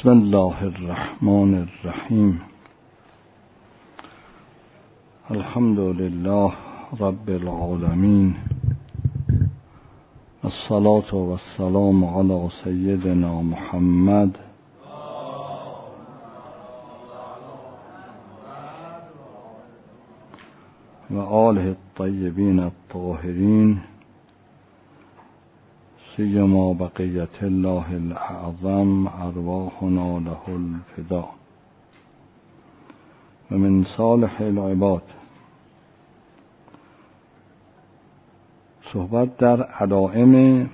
بسم الله الرحمن الرحیم. الحمد لله رب العالمین، الصلاة والسلام علی سیدنا محمد و آله الطیبین الطاهرین، سیما بقیت الله الاعظم ارواحنا له الفدا. و من صالح العباد. صحبت در علائم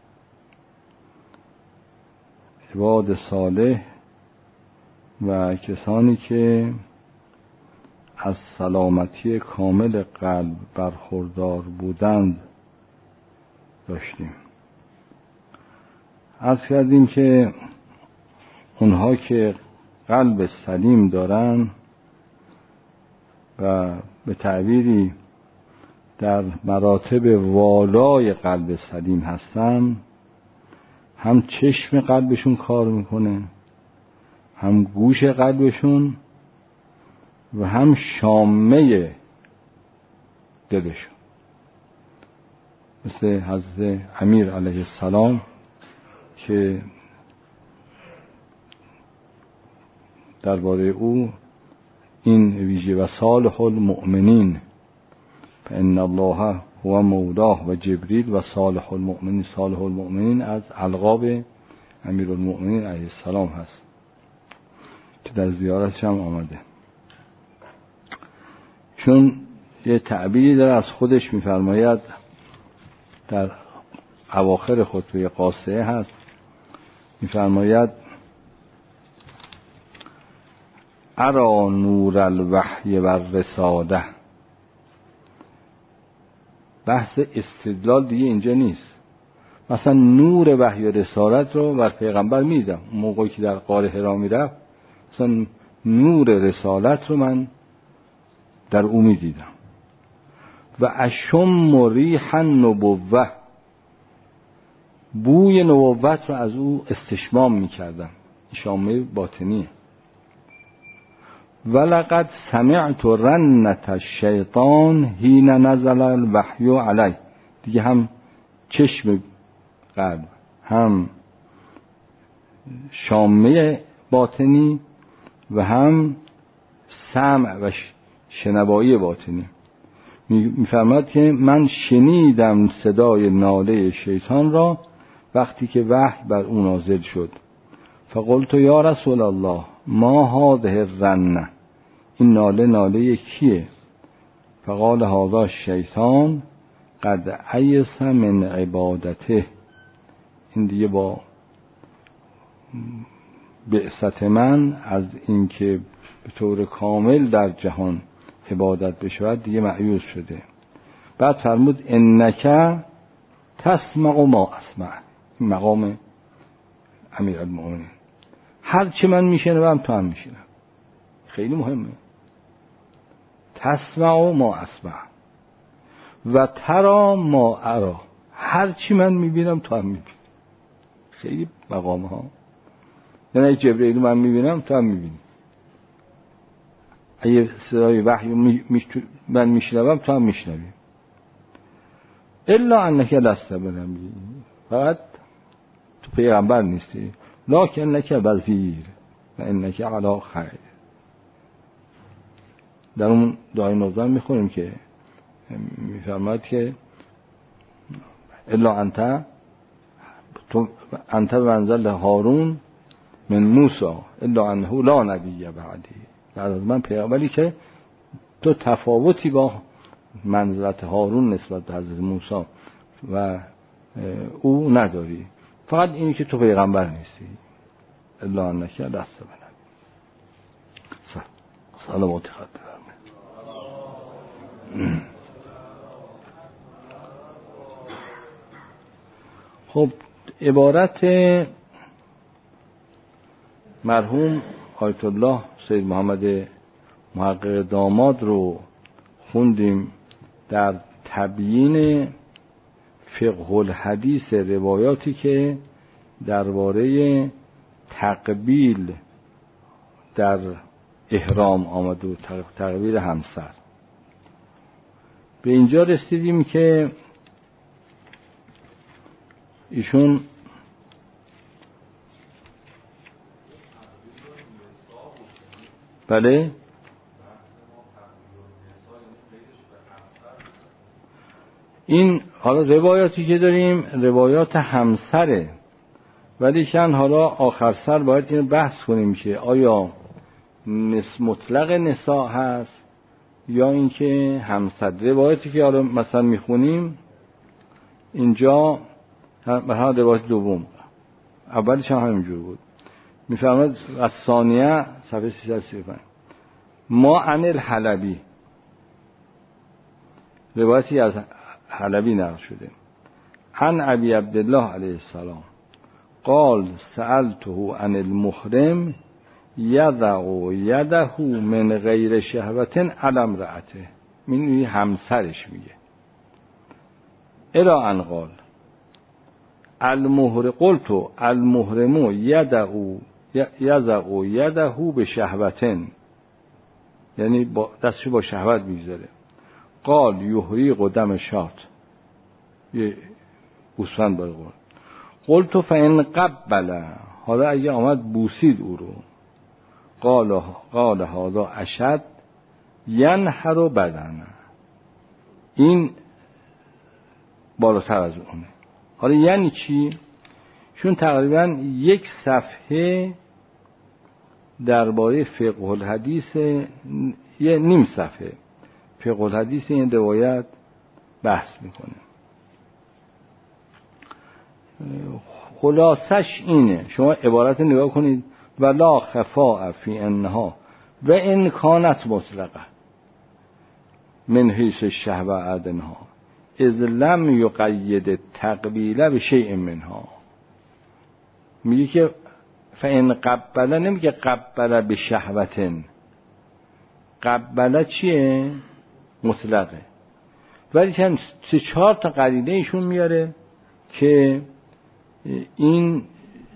عباد صالح و کسانی که از سلامتی کامل قلب برخوردار بودند داشتیم. عرض کردیم که اونها که قلب سلیم دارن و به تعبیری در مراتب والای قلب سلیم هستن، هم چشم قلبشون کار میکنه، هم گوش قلبشون و هم شامه دلشون. مثل حضرت امیر علیه السلام که درباره او این ویژه و صالح المؤمنین فان الله هو مولاه و جبریل و صالح المؤمنین. صالح المؤمنین از القاب امیرالمؤمنین علیه السلام هست که در زیارتش هم آمده، چون یه تعبیری داره از خودش میفرماید در اواخر خطبه قاصه هست، میفرماید ارا نور الوحی و الرساله. بحث استدلال دیگه اینجا نیست. مثلا نور وحی و رسالت رو بر پیغمبر میدم، موقعی که در غار حرا میرفت مثلا نور رسالت رو من در او میدیدم. و اشم ریح النبوه، بوی نبوت رو از او استشمام میکردم، شامه باطنیه. ولقد سمعت رنت الشیطان حین نزل الوحی علی. دیگه هم چشم قلب، هم شامه باطنی و هم سمع و شنوایی باطنی. میفرماید که من شنیدم صدای ناله شیطان را وقتی که وحی بر او نازل شد. فقلت یا رسول الله ما هذه الرنه، این ناله کیه؟ فقال هذا الشیطان قد ایس من عبادته. این دیگه با بعثت من از اینکه به طور کامل در جهان عبادت بشود دیگه مایوس شده. بعد فرمود انک تسمع ما اسمع. این مقام امیرالمؤمنین، هر چی من میشنوم تو هم میشنوی. خیلی مهمه. تسمع ما اسمع و ترا ما ارا. هر چی من میبینم تو هم میبینی. خیلی مقام ها. یعنی جبرئیل من میبینم تو هم میبینی. اگه صدای وحی من میشنوم تو هم میشنوی. الا انک لست بنبی، فقط تو پیغمبر نیستی. لکن انک بصیر و انک علی خیر. در اون دعای نوزان میخونیم که میفرماید که الا انت منزل هارون من موسی الا انه لا نبی بعدی. بعد از من پیغمبری که تو تفاوتی با منزلت هارون نسبت به حضرت موسی و او نداری، فقط اینی که تو پیغمبر نیستی. الا انک لست بنبی. صلوات خط بفرمایید. خب عبارت مرحوم آیت الله سید محمد محقق داماد رو خوندیم در تبیین فقه الحدیث روایاتی که درباره تقبیل در احرام آمد و تقبیل همسر. به اینجا رسیدیم که ایشون بله این حالا روایاتی که داریم روایات همسره، ولی چند حالا آخر سر باید اینو بحث کنیم که آیا مطلق نساء هست یا اینکه همسر. روایاتی که حالا مثلا میخونیم اینجا مثلا روایت دوم، اولش هم همینجور بود. میفرماد از ثانیه صفحه 335 ما عن الحلبی، روایتی از حلبی نقل شده، عن ابی عبدالله علیه السلام قال سألته عن المحرم یضع یده من غیر شهوت علی امرأته. این همسرش میگه. الی ان قال المحرم قلت المحرم یضع یده به شهوتن، یعنی دستش با شهوت میگذاره. قال یحریق دم شات، یه گوسفند برای قرآن. قلت فإن قبل، حالا اگه آمد بوسید او رو، قال هذا اشد ینحر بدنه، این بالاتر از اونه. حالا یعنی چی؟ چون تقریبا یک صفحه درباره فقه الحدیث، یه نیم صفحه فقه الحدیث این روایت بحث میکنه. خلاصش اینه، شما عبارت نگاه کنید: ولا خفاء فی انها و ان کانت مطلقه من حیث الشهوه ادنها اذ لم یقید تقبیل به شیء منها. میگه که فان قبل، نمیگه قبل به شهوتن. قبل چیه؟ مطلقه. ولی چند 3-4 تا قرینه ایشون میاره که این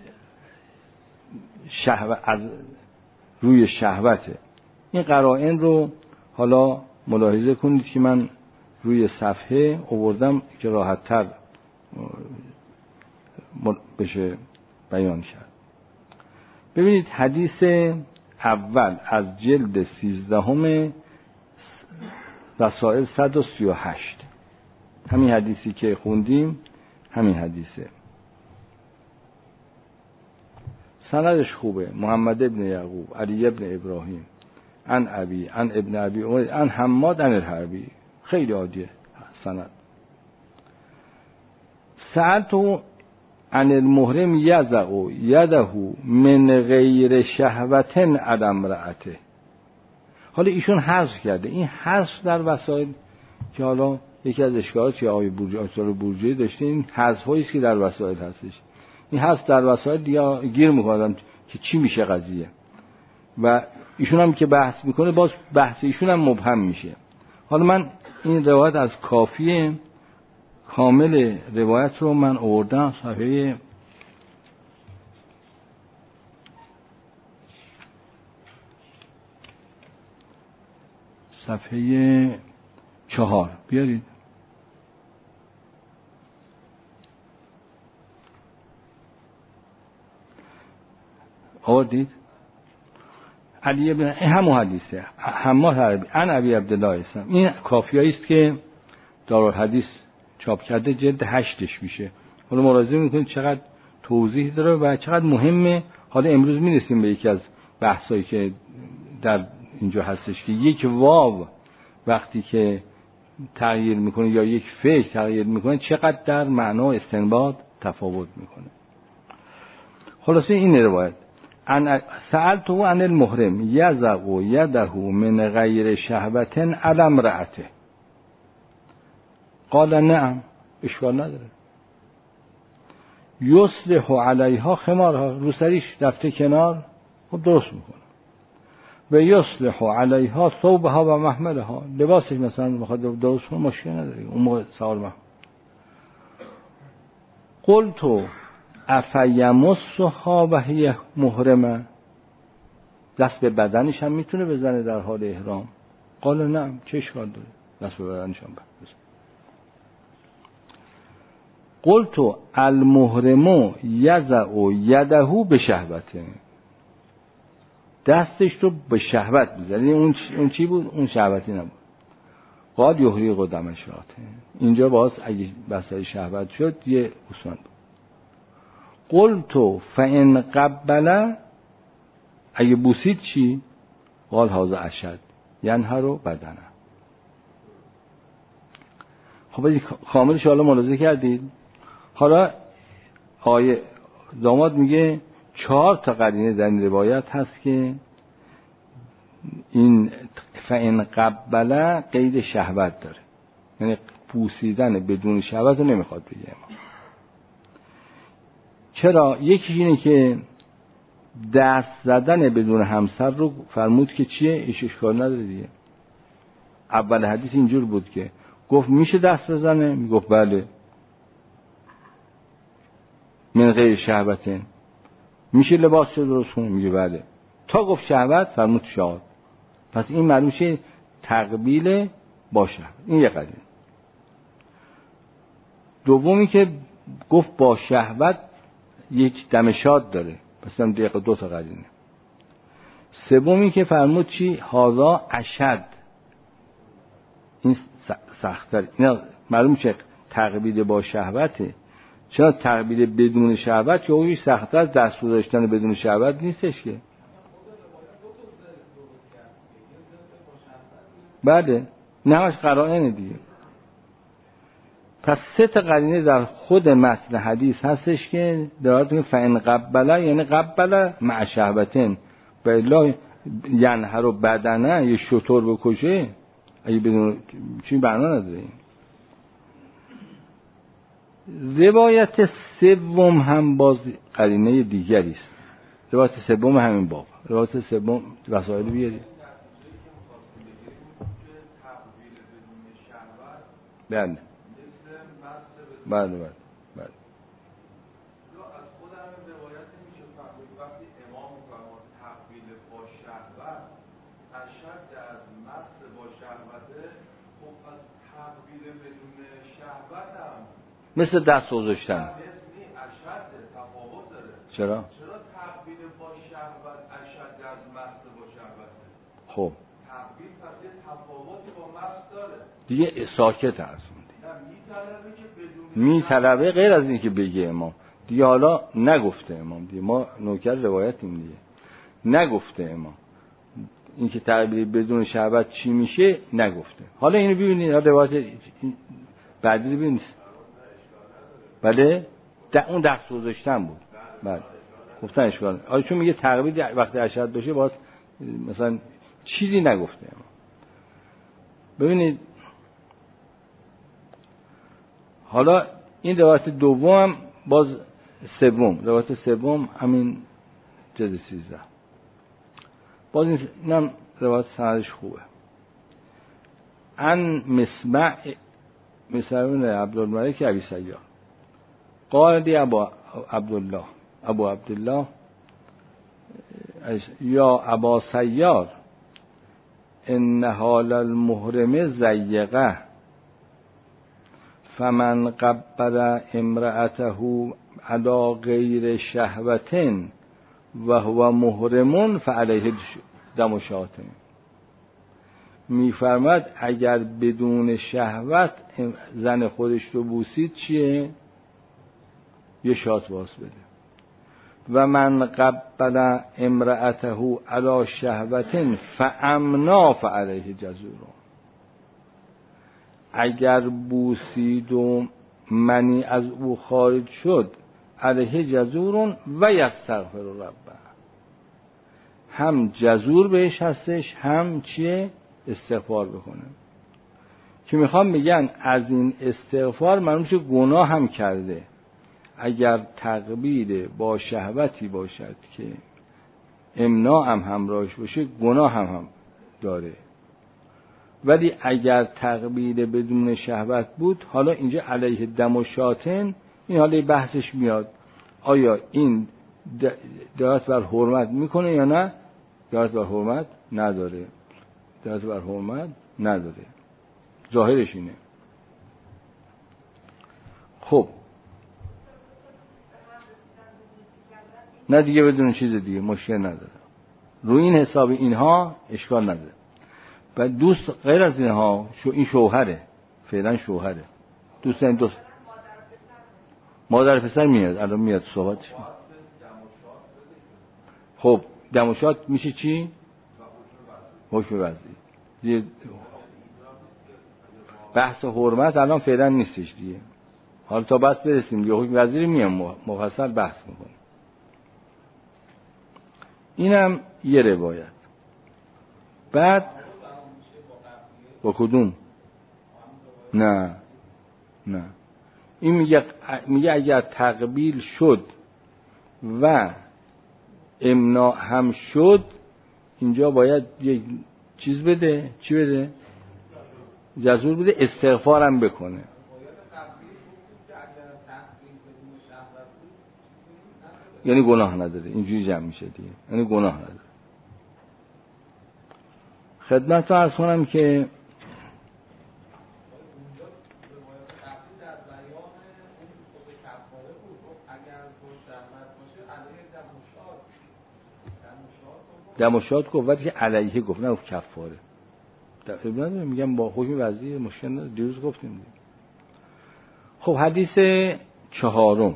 شهوت از روی شهوته. این قرائن رو حالا ملاحظه کنید که من روی صفحه آوردم که راحت تر بشه بیان کرد. ببینید حدیث اول از جلد 13 رسائل 138، همین حدیثی که خوندیم همین حدیثه. سندش خوبه. محمد ابن یعقوب، علی ابن ابراهیم، عن ابی، عن ابن ابی عمر، عن حماد، عن الحربی. خیلی عادیه سند. سألته عن المحرم یضع یده من غیر شهوت علی امرأته. حالا ایشون حذف کرده. این حذف در وسائل که حالا یکی از اشکالاتی که آقای بورجی داشته، این حذف‌هایی است که در وسائل هستش. این حذف در وسائل دیگه گیر می‌کنن که چی میشه قضیه، و ایشون هم که بحث میکنه باز بحث ایشون هم مبهم میشه. حالا من این روایت از کافیه کامل روایت رو من آوردم صفحه 4 بیارید. آوردید؟ علی ابن همون حدیثه، حماد حربی، عن ابی عبدالله اسلام. این کافیایی است که دارالحدیث چاپ کرده، جلد 8ش میشه. حالا ملاحظه میکنید چقدر توضیح داره و چقدر مهمه. حالا امروز میرسیم به یکی از بحثایی که در اینجا هستش که یک واو وقتی که تغییر میکنه یا یک فعل تغییر میکنه چقدر در معنا استنباط تفاوت میکنه. خلاصه این روایت: سألته عن المحرم یضع یده من غیر شهوت علی امرأته قال نعم، اشکال نداره. یصلح علیها خمارها، روسریش رفته کنار، خب درست میکنه. و یصلح علیها ثوبها و محملها، لباسش مثلا میخواد درست کنه، مشکل نداره اون موقع سوال محمل. قلت افیمسها و هی محرمه، دست به بدنش هم میتونه بزنه در حال احرام؟ قال نه، چه اشکال داره دست به بدنش هم بزنه. قلت المحرم یضع یده به شهوته، دستش رو به شهوت میزنه. اون چی بود؟ اون شهوتی نبود. قال یحرق دم شاته، اینجا باز اگه بسای شهوت شد یه اصول بود. قلت فان قبل، اگه بوسید چی؟ قال هذا اشد ینهر بدنه. خب کاملش حالا ملاحظه کردید. حالا آیه داماد میگه 4 تا قرینه در این روایت هست که این فإن قبل قید شهوت داره، یعنی بوسیدن بدون شهوت رو نمیخواد بگه ما. چرا؟ یکیش اینه که دست زدن بدون همسر رو فرمود که چیه؟ ایش اشکال نداره دیگه. اول حدیث اینجور بود که گفت میشه دست بزنه؟ میگفت بله. من غیر شهوته میشه لباس رو درست کنه؟ میگه بله. تا گفت شهوت فرمود شاد. پس این معلوم شه تقبیل با شهوت. این یه قضیه. دومی که گفت با شهوت یک دم شاد داره، پس هم دقیقه 2 تا قرینه. سومی که فرمود چی؟ هذا اشد، این سخت‌تر. اینا معلوم شه تقبیل با شهوته. چرا تقبیل بدون شهوت که اویش سخت‌تر از دست گذاشتن بدون شهوت نیستش که. بله، نه همش قرائنه دیگه. پس 3 تا قرینه در خود متن حدیث هستش که دارد که فإن قبل، یعنی قبل مع شهوتن، بلا ینهر بدنه، یه شتر بکشه اگه بدون چی معنا نداره. روایت سوم هم باز قرینه دیگری است. روایت سوم همین باب، روایت سوم وسائل بیارید. بله بله بله بله. از خود همین روایت میشه فهمید وقتی امام فرمود تقبیل با شهوت اشد از مس با شهوته، خب از تقبیل بدون شهوت هم مثل دست گذاشتن اشد تفاوت داره. چرا تقبیل با شهوت اشد از مس با شهوته؟ خب تقبیل پس یه تفاوتی با مس داره دیگه. ساکت هست میطلبه غیر از این که بگه امام دیگه. حالا نگفته امام دیگه، ما نوکر روایتیم دیگه، نگفته امام این که تقبیل بدون شهوت چی میشه نگفته. حالا اینو ببینید، روایت بعدی رو ببینید. بله اون دست گذاشتن بود. بله گفتن اشکال. حالا چون میگه تقبیل وقتی اشد باشه باز مثلا چیزی نگفته امام. ببینید حالا این روایت دوم باز سوم، روایت سوم همین جلد 13 باز اینم روایت سندش خوبه. ان مسمع عبدالملک ابی سیار قال دی ابو عبدالله یا ابا سیار ان حال المحرم ضیقه فمن قبل امرأته علی غیر شهوة و هو محرم فعلیه دم شاة. میفرماد اگر بدون شهوت زن خودش رو بوسید چیه؟ یه شات باز بده. و من قبل امرأته علی شهوة فامنا فعلیه جزور. اگر بوسید و منی از او خارج شد علیه جزور و یستغفر ربه، هم جزور بهش هستش هم چیه؟ استغفار بکنه. که میخوام بگن از این استغفار معلوم شه گناه هم کرده. اگر تقبیل با شهوتی باشد که امناع هم همراهش باشه گناه هم داره. ولی اگر تقبیل بدون شهوت بود، حالا اینجا علیه دم و شاتن، این حالا بحثش میاد. آیا این دلالت بر حرمت میکنه یا نه؟ دلالت بر حرمت نداره. دلالت بر حرمت نداره. ظاهرش اینه. خب نه دیگه بدون چیز دیگه مشکل نداره. روی این حساب اینها اشکال نداره. و دوست غیر از اینها این شوهره، فعلا شوهره. دوست مادر پسر میاد، الان میاد صحبتش. خب دموشات میشه چی؟ حکم وضعی. بحث حرمت الان فعلا نیستش دیگه. حالا تا بس برسیم دیگه حکم وضعی رو میام مفصل بحث میکنم. اینم یه روایت. بعد با کدوم؟ نه این میگه اگر تقبیل شد و امناع هم شد، اینجا باید یک چیز بده. چی بده؟ جزور بده، استغفارم بکنه. یعنی گناه نداره. اینجوری جمع میشه دیگه، یعنی گناه نداره. خدمت رو عرض کنم که دمشات گفت وقتی که علیه گفت، نه کفاره. دفعه نداره، میگم با حکم وضعی مشکل نداره. دیروز گفتیم دیگه. خب حدیث 4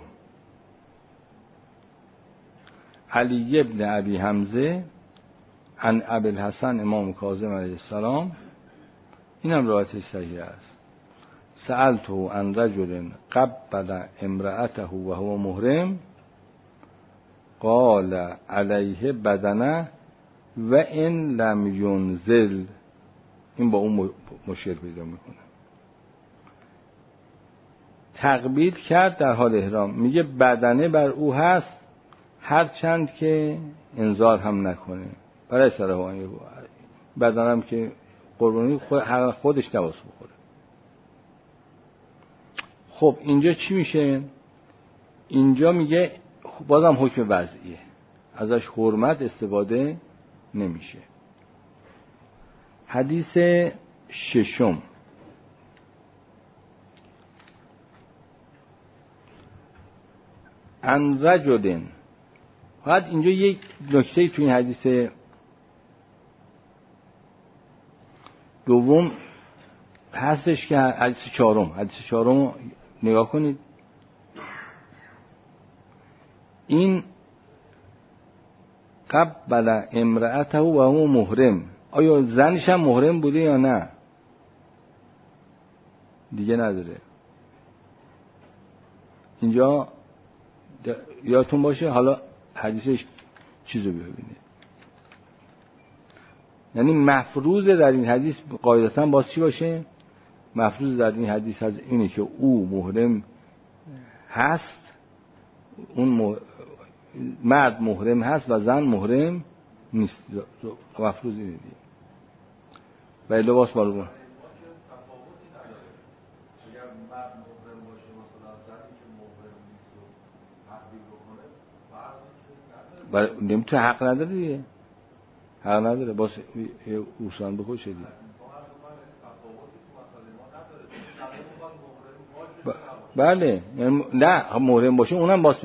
علی ابن ابی حمزه عن ابی الحسن امام کاظم علیه السلام. اینم روایت صحیح است. سألته عن رجل قبل امرأته و هو محرم قال علیه بدنه و ان لم ینزل. این با اون مشکل پیدا میکنه. تقبیل کرد در حال احرام، میگه بدنه بر او هست هرچند که انزال هم نکنه. برای سرهوانی بدنم که قربانی خودش نباس بخوره. خب اینجا چی میشه؟ اینجا میگه بازم حکم وضعیه، ازش حرمت استفاده نمیشه. حدیث 6 عن رجل. بعد اینجا یک نکته تو این حدیث دوم هستش که حدیث 4 نگاه کنید. این قبل امرأته و هو محرم، آیا زنش هم محرم بوده یا نه؟ دیگه نداره. اینجا یادتون باشه. حالا حدیثش چیزو ببینید. یعنی مفروض در این حدیث قاعدتاً باز چی باشه؟ مفروض در این حدیث از اینه که او محرم هست، اون مرد محرم هست و زن محرم نیست. مفروض اینه دیگه. و لباس معلومه. نمیتونه، حق نداره دیگه. حق نداره. باز اوسان بکشه دیگه. بله. نه محرم باشه اونم باز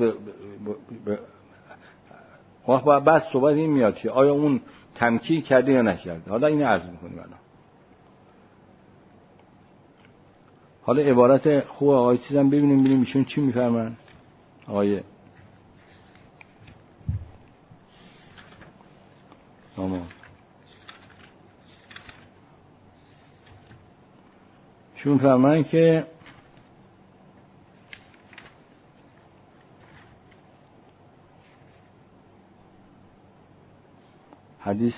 بعد صحبت این میاد که آیا اون تمکین کرده یا نکرده. حالا اینو عرض میکنیم الان. حالا عبارت خوب آقای چیزم ببینیم ایشون چی میفرمن. آقای چون فرمان که حدیث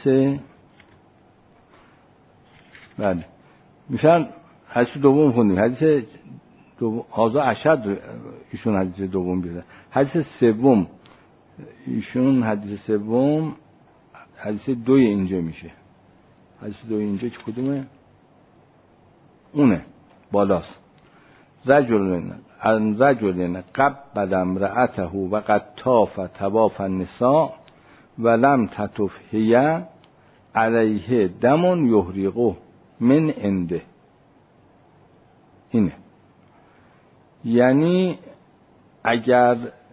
بله میشن حدیث دوم خوندیم. حدیث دوم هازا اشد ایشون حدیث دوم بیاره. حدیث سوم ایشون حدیث سوم حدیث 2 اینجا میشه. حدیث 2 اینجا کدومه؟ اونه بالاست. رجل قبل امرأته و قد طاف طواف النساء و لم تطف هي علیه دم یحرقه من عنده. اینه، یعنی اگر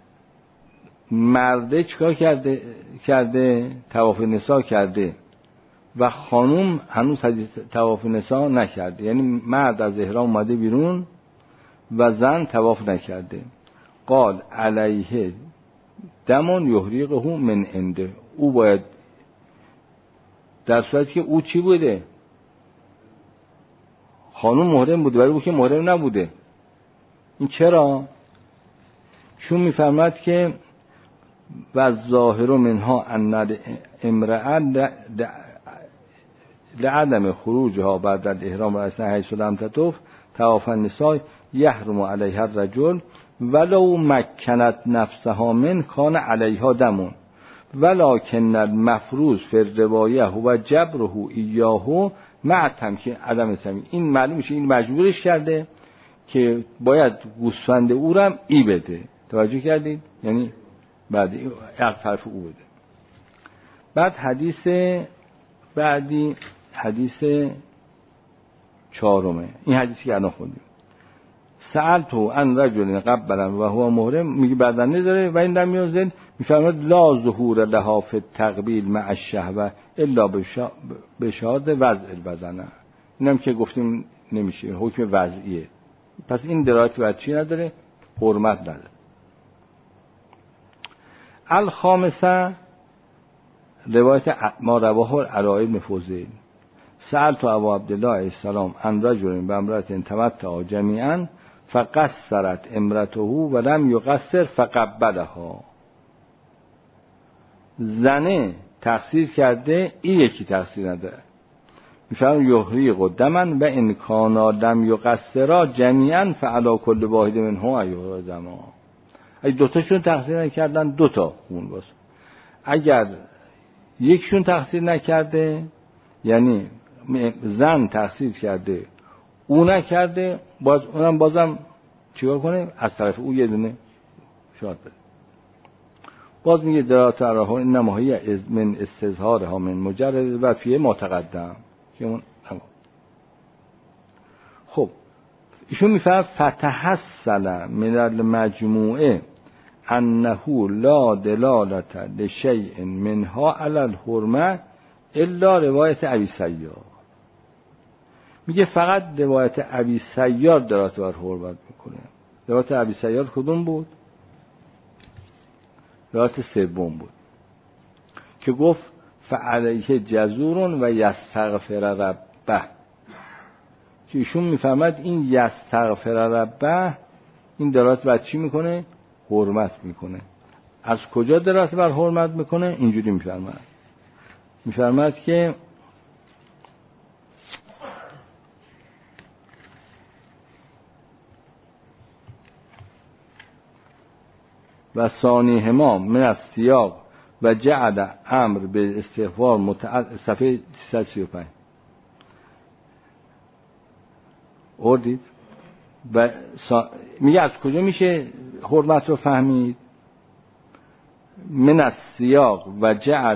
مرده چیکار کرده طواف نساء کرده و خانوم هنوز طواف نساء نکرده، یعنی مرد از احرام اومده بیرون و زن طواف نکرده، قال علیه دم یحرقه من عنده، او باید، در صورتی که او چی بوده؟ خانوم محرم بوده، ولی او که محرم نبوده. این چرا؟ چون میفرماد که و ظاهر منها ان امرأه لعدم خروجها بعد الاحرام رأسا حیث لم تطف طواف النساء یحرم علیها الرجل ولو مکنت نفسها من کان علیها دم ولکن المفروض فی الروایه و جبره ایاه مع تمکین عدم تمکین. این معلوم میشه این مجبورش کرده که باید گوسفند او را ای بده. توجه کردید؟ یعنی بعد از طرف او بده. بعد حدیث بعدی حدیث 4. این حدیثی که الان خوندیم، سألتو عن رجل قبلا و هو محرم، میگه بدنه داره و این در میازد، میفرماد لا ظهور لها فی التقبیل مع الشهوه الا بشهاد وضع البدنه. اینم که گفتیم نمیشه، حکم وضعیه. پس این درایت باید چی نداره؟ حرمت نداره. الخامسه روایت ما رواه العلاء بن فضیل، سألت ابو عبدالله علیه السلام عن رجل بامرأة تمتع جمیعا فقصرت امرته ولم یقصر فقبلها. زنه تقصیر کرده، این یکی تقصیر نداره. میفرم یحرق دمن و ان کانا لم یقصرا جمیعا فعلی کل واحد منهما یحرق دما. اگه دوتاشون تقصیر نکردن دوتا خون باشه. اگر یکشون تقصیر نکرده، یعنی زن تقصیر کرده او نکرده، اونم بازم چیکار کنه؟ از طرف او یه دونه شاد بده. باز میگه درات عراها این نماهی من استظهارها من مجرد و فیه ما تقدم که اون تمام. خب ایشون میفرد فتحصل من المجموعه انه لا دلالت لشیء منها علی الحرمه الا روایت ابی سیار. میگه فقط روایت ابی سیار درات بر حرمت میکنه. روایت ابی سیار کدوم بود؟ روایت 3 بود که گفت فعلیه جزور و یستغفر ربه، که ایشون میفهمد این یستغفر ربه این درات بر چی میکنه؟ حرمت میکنه. از کجا درات بر حرمت میکنه؟ اینجوری میفرماد که و ثانیهما من السیاق و جعل امر به استغفار صفحه 335 اردید. و میگه از کجا میشه حرمت رو فهمید؟ من السیاق و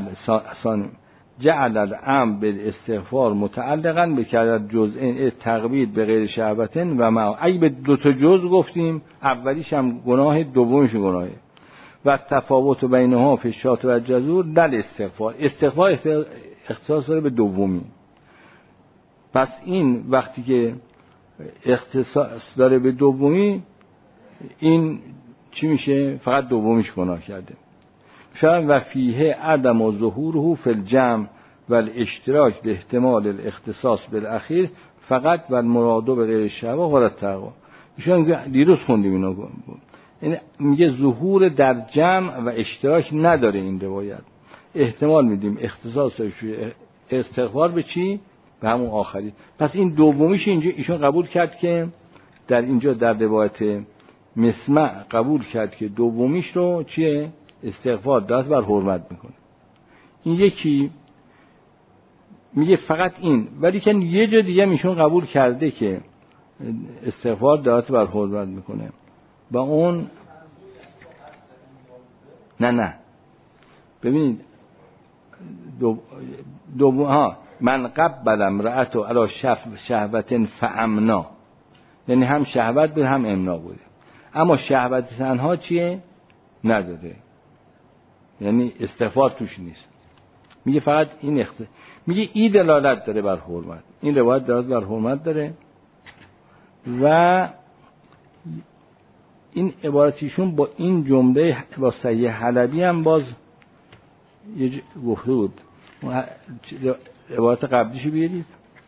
جعل الامر به استغفار متعلقا به کرد جزء تقبید به غیر شهوتن و ما. اگه به 2 جزء گفتیم، اولیش هم گناه، دومیش گناهه. و تفاوت بینها فی الشات و الجزور دل استغفار اختصاص داره به دومی. پس این وقتی که اختصاص داره به دومی، این چی میشه؟ فقط دومیش گناه کرده. شاید و فیه عدم و ظهوره فی الجمع و الاشتراک به احتمال الاختصاص بالاخیر فقط و المرادو به غیر شهوه و تقوا. ایشون دیروز خوندیم اینا بود. یعنی میگه ظهور در جمع و اشتراک نداره این روایت. احتمال میدیم اختصاصش استغفار به چی؟ به همون آخری. پس این دومیش اینجا ایشون قبول کرد که در اینجا در روایت مسمع قبول کرد که دومیش رو چیه؟ استغفار دست بر حرمت میکنه. این یکی میگه فقط این، ولی که یه جا دیگه میشون قبول کرده که استغفار دلالت بر حرمت میکنه. و اون نه ببینید من قبل امرأت علی شهوت فامنا، یعنی هم شهوت بود هم امنا بوده، اما شهوت تنها چیه؟ نداره، یعنی استغفار توش نیست. میگه فقط این میگه این دلالت داره بر حرمت، این روایت دلالت بر حرمت داره. و این عبارتیشون با این جمله با صحیح حلبی هم باز یه گفته بود. عبارت قبلیشو بیارید.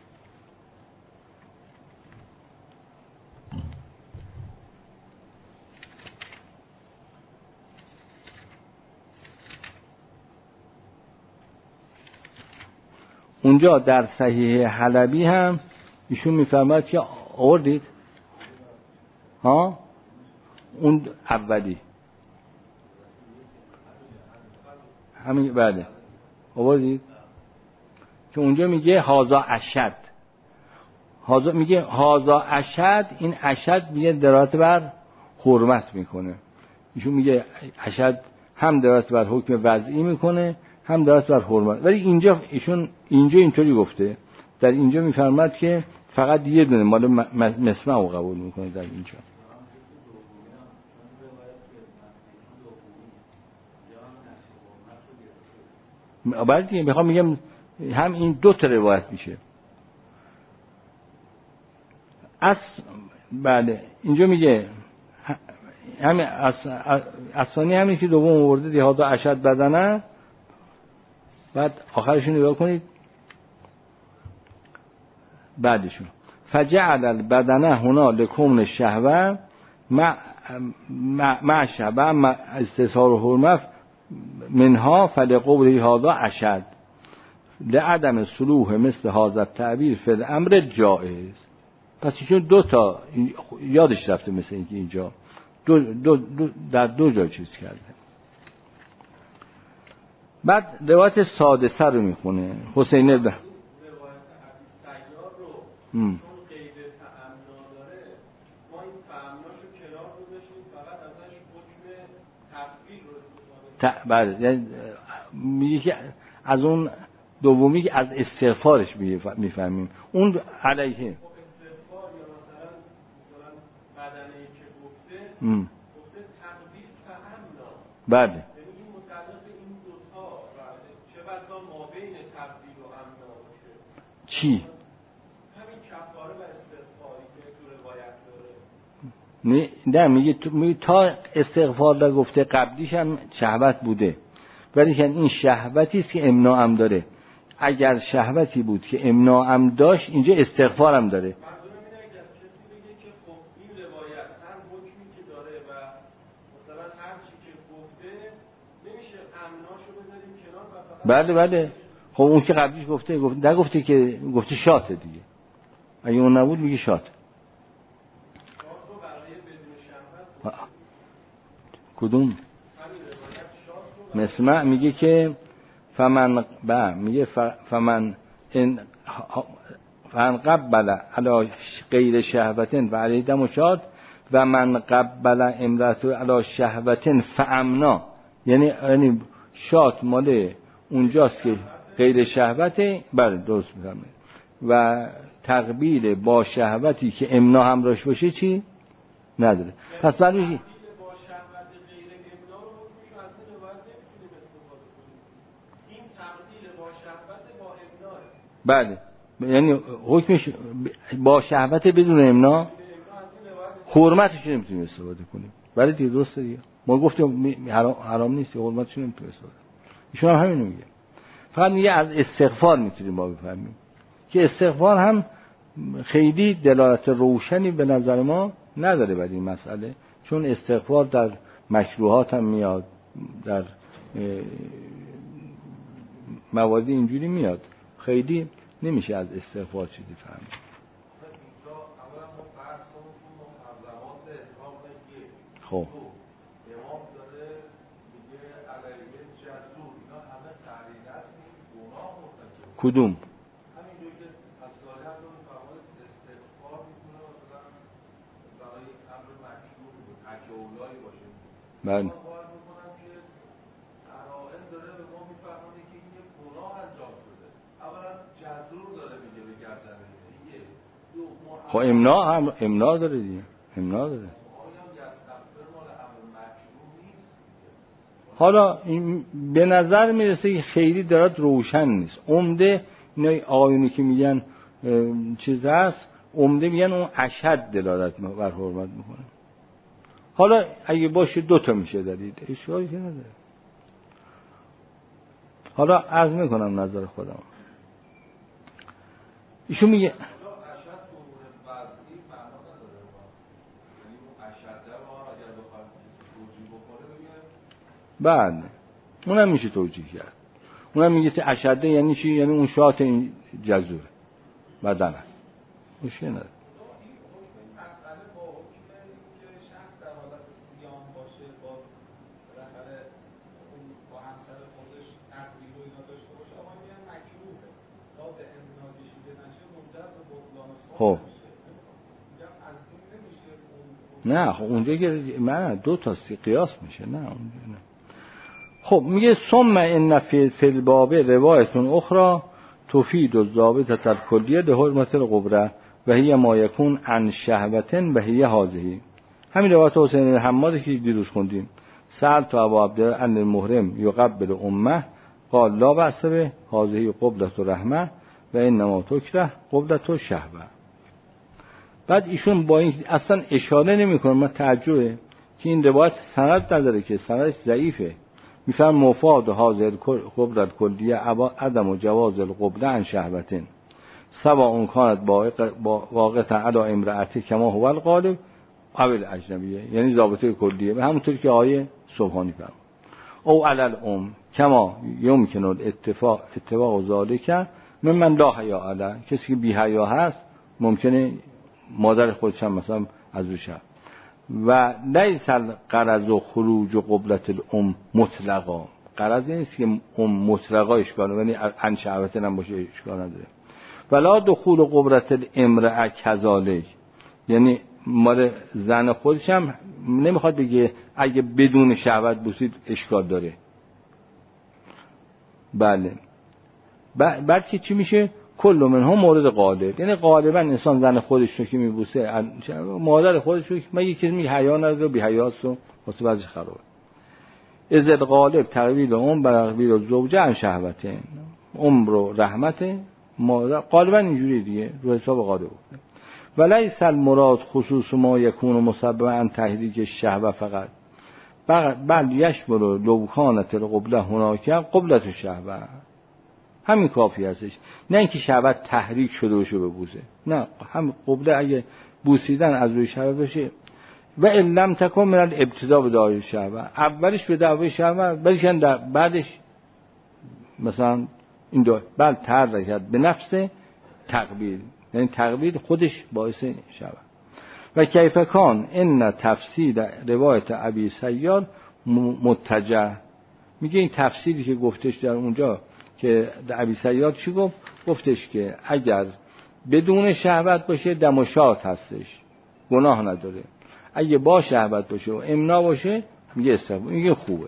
اونجا در صحیح حلبی هم ایشون میفرماید که آوردید اون اولی همین بله آوردید که اونجا میگه هازا اشد، میگه هازا اشد، این اشد میگه دلالت بر حرمت میکنه. ایشون میگه اشد هم دلالت بر حکم وضعی میکنه هم دلالت بر حرمت، ولی اینجا ایشون اینطوری گفته، در اینجا میفرماد که فقط یه دونه مال مسمع رو قبول میکنه در اینجا. بعد دیگه میخوام میگم هم این دو تا روایت میشه. بله اینجا میگه همین اصانی همین که دوم آورده دیهادا اشد بدنه، بعد آخرشون نگاه کنید بعدشون فجعل البدنه هنا لکمن شهوه مع شهوه مع استثار و حرمت منها فلقوله هذا اشد لعدم صلوح مثل هذا التعبیر فی الامر جائز. پس ایشون دو تا یادش رفته، مثل اینکه اینجا در دو جا چیز کرده. بعد روایت سادسه رو میخونه حسین ابن روایت حدیث سیار رو چون قید تعمنا داره ما این تعمناشو کنار گذاشتیم، فقط ازش حکم تفعیل رو استفاده یعنی میگه که از اون دومی که از استغفارش میفهمیم اون علیه استغفار یا مثلا بدنه‌ای که گفته تقبیل تعمنا. بله چی؟ همین کفاره و استغفاری که تو روایت داره. نه میگه تا استغفار را گفته قبلیش هم شهوت بوده، ولی که این شهوتی است که امناع هم داره. اگر شهوتی بود که امناع هم داشت اینجا استغفار هم داره. منظورم اینه اگر کسی بگه که خب این روایت هر حکمی که داره و مثلا هر چی که گفته نمیشه امناشو بذاریم کنار و فقط بله خب اون که قبلیش گفته نگفته که گفته شاته دیگه، اگه اون نبود میگه شاته. کدوم؟ مسمع میگه که فمن قبل علی غیر شهوتن و علی دم و شاد و من قبل امرأت علی شهوتن فامنا، یعنی شاد مال اونجاست که غیر شهوته. بله درست میفهمه. و تقبیل با شهوتی که امنا همراهش باشه چی؟ نداره. پس بعد میگه بله یعنی حکمش با شهوت بدون امنا، حرمتش نمیتونیم استفاده کنیم. ولی دیگه درسته دیگه، ما گفتیم حرام نیست، حرمتش نمیتونیم استفاده. ایشون هم همینو میگه، فقط میگه از استغفار میتونیم ما بفهمیم که استغفار هم خیلی دلالت روشنی به نظر ما نداره بر این مسئله، چون استغفار در مشروعات هم میاد، در مواد اینجوری میاد، خیلی نمیشه از استغفار چیزی فهمید. خب کدوم؟ بله خب امنا داره دیگه، امنا داره. حالا این به نظر میرسه که خیلی دارد روشن نیست. عمده اینای آقایونی که میگن چیز هست، عمده میگن اون اشد دلالت بر حرمت میکنه. حالا اگه باشه دوتا میشه دارید، اشکالی که نداره. حالا عرض میکنم نظر خودم. ایشون میگه بعد اونم میشه توجیه کرد. اونم میگه که اشده یعنی چی؟ یعنی اون شات این جزوره بدن هست، مشکل نداره. خب نه خب اونجا که من دو تا قیاس میشه، نه اونجا نه. خب میگه ثم ان فی الباب روایت اخرى تفید الضابطه الکلیه لحرمت القبره و هی ما یکون عن شهوة و هی هذه. همین روایت حسین حمادی که دیروز خوندیم، سألت تو ابو عبدالله ان المحرم یقبل امه قال لا بأس به هذه قبلة رحمه و انما تکره قبلة شهوة. بعد ایشون با این اصلا اشاره نمیکنه، من تعجبه که این روایت سند نداره، که سندش ضعیفه. میفهم مفاد حاضر قبلة کلیه عدم و جواز القبله عن شهوة سواء كانت واقعا علی امرأتی کما هو الغالب او الاجنبیه، یعنی ضابطه کلیه به همونطور که آیه سبحانی فرمود. او علی الام کما یمکن الاتفاق ذالک ممن لا حیا علی، کسی که بی حیا هست ممکنه مادر خودش هم مثلا از روش هست. و لیس الغرض خروج قبلة الام مطلقا، غرض نیست که ام مطلقا اشکال، یعنی عن شهوة هم باشه اشکال نداره. ولا دخول قبلة الامرأة کذالک، یعنی مال زن خودش هم نمیخواد بگه اگه بدون شهوت بوسید اشکال داره. بله بعد چی میشه؟ کل منهم مورد غالب، یعنی غالبا انسان زن خودش رو که میبوسه، مادر خودش رو مگه کسی می حیا نداره، بی حیاست و واسه بعضی خرابه. از الغالب تقبیل بر تقبیل زوجه عن شهوته، رو رحمته مادر غالبا اینجوری دیگه رو حساب غالب. ولیس المراد خصوص ما یکون مسببا عن تحریک الشهوه فقط، بل یشمل لو کانت القبله هناک قبلة الشهوه، همین کافی هستش. نه اینکه شهوت تحریک شده باشه به بوسه، نه، هم قبله اگه بوسیدن از روی شهوت باشه. و ان لم تکن من الابتداء به دعوی شهوه، اولش به دعوی شهوه بلکه بعدش مثلا این دو بعد تحرکت به نفس تقبیل، یعنی تقبیل خودش باعث شهوت. و کیف کان ان تفسیر روایت ابی سیاد متجه، میگه این تفسیری که گفتش در اونجا که ابی سیاد چی گفتش که اگر بدون شهوت باشه دم و شات هستش، گناه نداره. اگه با شهوت باشه و امنا باشه میگه استفاده، میگه خوبه.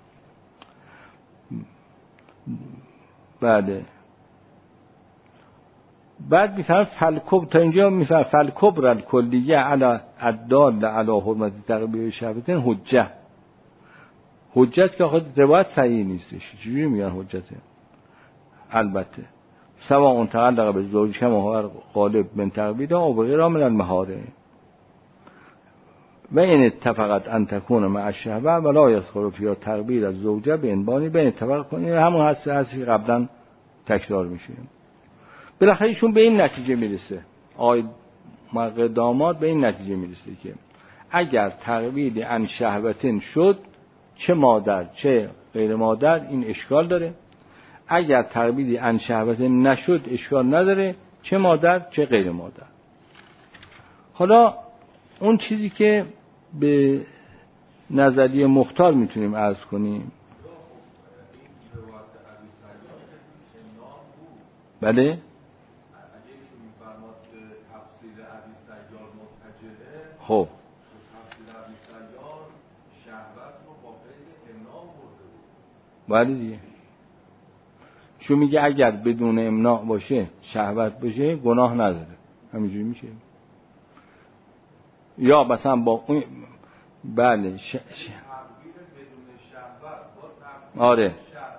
بعد میفهم فلکب تا اینجا میفهم فلکبر الکلیه علی الدال علی حرمت تقبیل شهوت حجت که خود روایت صحیح نیستش، چجوری میگن حجته؟ البته سواء تعلق به زوج کما هو غالب من تقبیل او بغیر من المهاره و این اتفاقت ان تکون مع الشهوه ولا یذکر فیها تقبیل از زوجه به عنوانی به اتفاق کنید، همون هست که قبلا تکرار میشه. بالاخره ایشون به این نتیجه میرسه، آقای داماد به این نتیجه میرسه که اگر تقبیل عن شهوتن شد، چه مادر چه غیر مادر این اشکال داره. اگر تقبیل عن شهوتن نشد اشکال نداره، چه مادر چه غیر مادر. حالا اون چیزی که به نظریه مختار میتونیم عرض کنیم، بله خب بله دیگه. شو میگه اگر بدون امناع باشه، شهوت باشه، گناه نداره. همینجوری میشه. یا مثلا با اون بله آره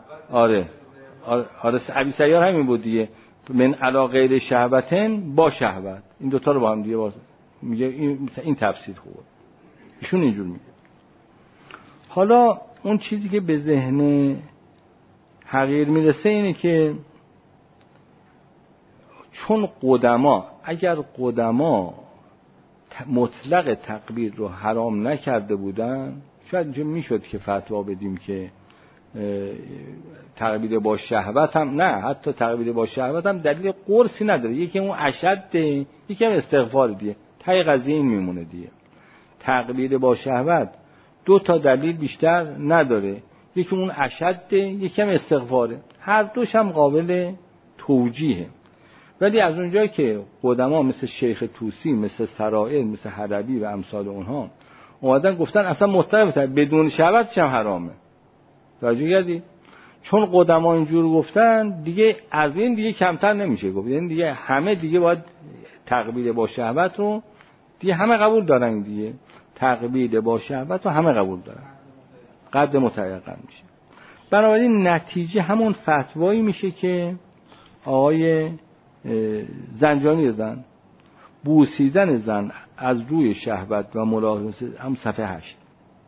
ابی سیار همین بود دیگه، من علی غیر شهوتن با شهوت، این دوتا رو با هم دیگه میگه این تفسیر خوبه، ایشون اینجور میگه. حالا اون چیزی که به ذهن حقیر میرسه اینه که چون اگر قدما مطلق تقبیل رو حرام نکرده بودن، شاید اینجا میشد که فتوا بدیم که تقبیل با شهوت هم نه، حتی تقبیل با شهوت هم دلیل قرصی نداره، یکی اون اشده، یکی هم استغفار دیگه، تای قضیه این میمونه دیگه. تقبیل با شهوت 2 تا دلیل بیشتر نداره، یکی اون اشده، یکی هم استغفاره، هر دوش هم قابل توجیهه. ولی از اونجایی که قدما مثل شیخ طوسی، مثل سرائر، مثل حلبی و امثال اونها اومدن گفتن اصلا مطلق بدون شهوتش هم حرامه، توجه کردی؟ چون قدما اینجور گفتن دیگه از این دیگه کمتر نمیشه گفت، یعنی دیگه همه دیگه باید تقبیل با شهوت رو دیگه همه قبول دارن دیگه، تقبیل با شهوت رو همه قبول دارن، قد متیقن میشه. بنابراین نتیجه همون فتوایی میشه که آقای زنجانی دادن، بوسیدن زن از روی شهوت و ملاحظه، هم صفحه 8،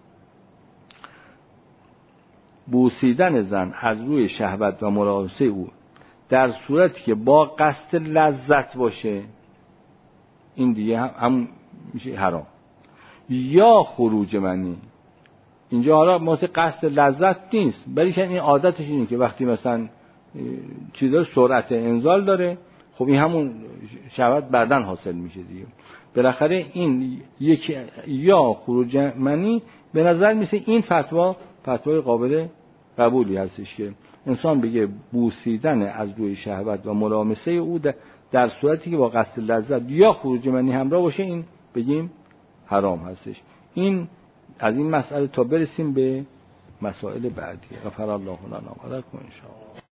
بوسیدن زن از روی شهوت و ملاحظه او در صورتی که با قصد لذت باشه، این دیگه هم میشه حرام. یا خروج منی، اینجا حالا واسه قصد لذت نیست، ولی این عادتش اینه که وقتی مثلا چیزا سرعت انزال داره، خب این همون شهوت بعدن حاصل میشه دیگه. بالاخره این یکی یا خروج منی به نظر میسه این فتوای قابل قبولی هستش که انسان بگه بوسیدن از روی شهوت و ملامسه او در صورتی که با قصد لذت یا خروج منی همراه باشه، این بگیم حرام هستش. این از این مسئله تا برسیم به مسائل بعدی. غفر الله لنا و لکم ان شاء الله.